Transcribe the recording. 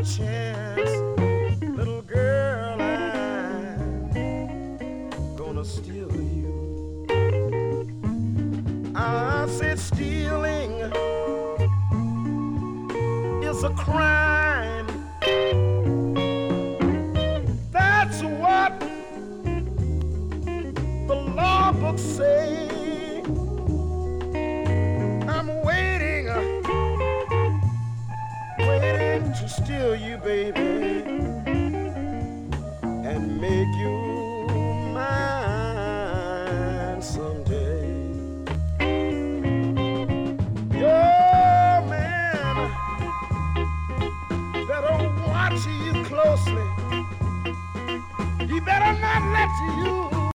chance, little girl, I'm gonna steal you. I said stealing is a crime. That's what the law books say. I'm waiting to steal you, baby, and make you mine someday. Your man better watch you closely. He better not let you